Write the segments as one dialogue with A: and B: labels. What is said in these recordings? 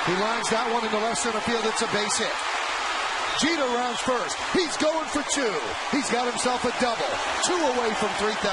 A: He lines that one into left center field. It's a base hit. Jeter rounds first. He's going for two. He's got himself a double. 2 away from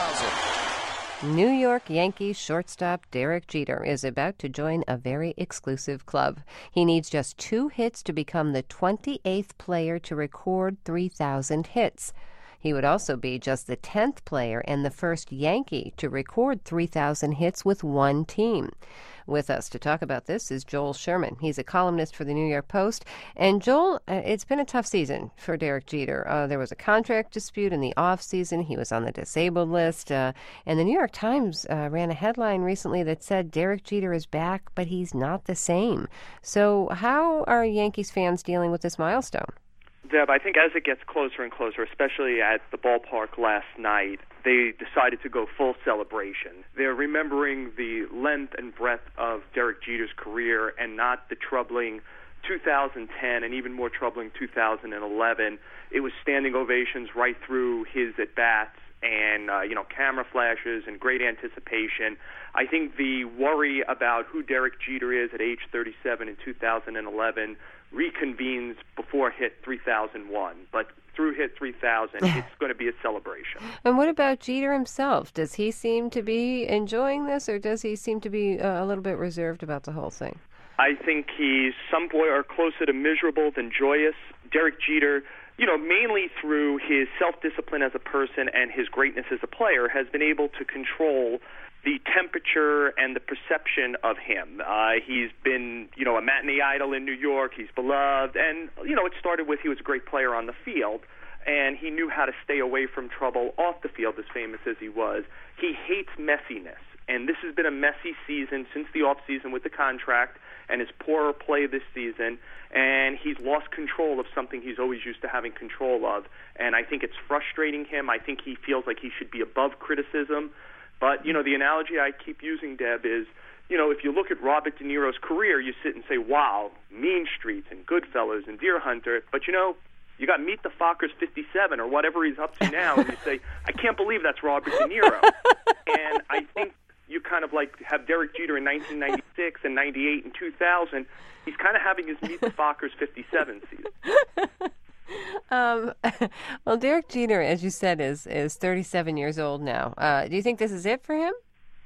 A: 3,000.
B: New York Yankees shortstop Derek Jeter is about to join a very exclusive club. He needs just 2 hits to become the 28th player to record 3,000 hits. He would also be just the 10th player and the first Yankee to record 3,000 hits with one team. With us to talk about this is Joel Sherman. He's a columnist for the New York Post. And Joel, it's been a tough season for Derek Jeter. There was a contract dispute in the offseason. He was on the disabled list. And the New York Times ran a headline recently that said Derek Jeter is back, but he's not the same. So how are Yankees fans dealing with this milestone?
C: Deb, I think as it gets closer and closer, especially at the ballpark last night, they decided to go full celebration. They're remembering the length and breadth of Derek Jeter's career and not the troubling 2010 and even more troubling 2011. It was standing ovations right through his at-bats and, camera flashes and great anticipation. I think the worry about who Derek Jeter is at age 37 in 2011 reconvenes before hit 3001. But through hit 3000, it's going to be a celebration. And
B: what about Jeter himself? Does he seem to be enjoying this, or does he seem to be a little bit reserved about the whole thing?
C: I think he's somewhere closer to miserable than joyous. Derek Jeter, mainly through his self-discipline as a person and his greatness as a player, has been able to control the temperature and the perception of him. He's been, a matinee idol in New York. He's beloved. And, it started with he was a great player on the field, and he knew how to stay away from trouble off the field, as famous as he was. He hates messiness, and this has been a messy season since the offseason with the contract and his poorer play this season, and he's lost control of something he's always used to having control of. And I think it's frustrating him. I think he feels like he should be above criticism. But, the analogy I keep using, Deb, is, if you look at Robert De Niro's career, you sit and say, wow, Mean Streets and Goodfellas and Deer Hunter. But, you got Meet the Fockers 57 or whatever he's up to now, and you say, I can't believe that's Robert De Niro. And I think you kind of have Derek Jeter in 1996 and 98 and 2000. He's kind of having his Meet the Fockers 57 season.
B: Well, Derek Jeter, as you said, is 37 years old now. Do you think this is it for him?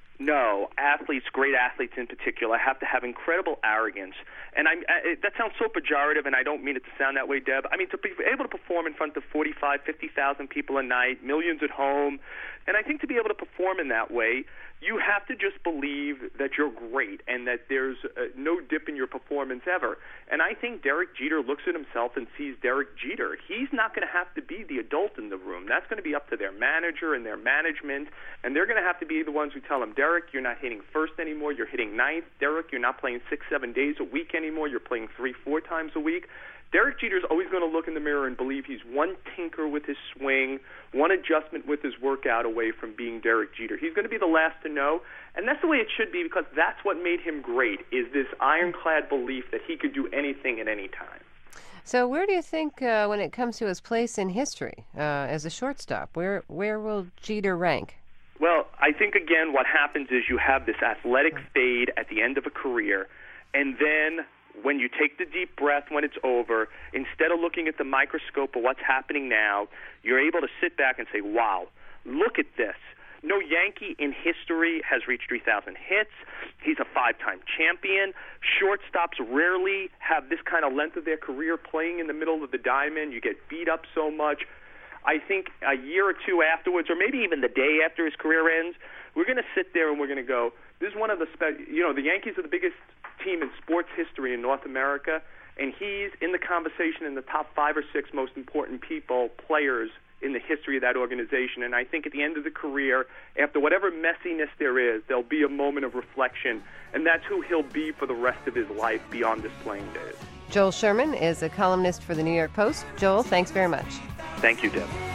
C: No. Athletes, great athletes in particular, have to have incredible arrogance. And that sounds so pejorative, and I don't mean it to sound that way, Deb. I mean, to be able to perform in front of 45, 50,000 people a night, millions at home, and I think to be able to perform in that way, you have to just believe that you're great and that there's no dip in your performance ever. And I think Derek Jeter looks at himself and sees Derek Jeter. He's not going to have to be the adult in the room. That's going to be up to their manager and their management, and they're going to have to be the ones who tell him, Derek, you're not hitting first anymore, you're hitting ninth. Derek, you're not playing 6-7 days a week anymore, you're playing 3-4 times a week. Derek Jeter's always going to look in the mirror and believe he's one tinker with his swing, one adjustment with his workout away from being Derek Jeter. He's going to be the last to know, and that's the way it should be, because that's what made him great, is this ironclad belief that he could do anything at any time.
B: So where do you think, when it comes to his place in history as a shortstop, where will Jeter rank?
C: Well, I think, again, what happens is you have this athletic fade at the end of a career, and then when you take the deep breath when it's over, instead of looking at the microscope of what's happening now, you're able to sit back and say, wow, look at this. No Yankee in history has reached 3,000 hits. He's a 5-time champion. Shortstops rarely have this kind of length of their career playing in the middle of the diamond. You get beat up so much. I think a year or two afterwards, or maybe even the day after his career ends, we're going to sit there and we're going to go, this is one of the the Yankees are the biggest team in sports history in North America, and he's in the conversation in the top 5 or 6 most important players in the history of that organization. And I think at the end of the career, after whatever messiness there is, there'll be a moment of reflection, and that's who he'll be for the rest of his life beyond his playing days.
B: Joel Sherman is a columnist for the New York Post. Joel, thanks very much.
C: Thank you, Deb.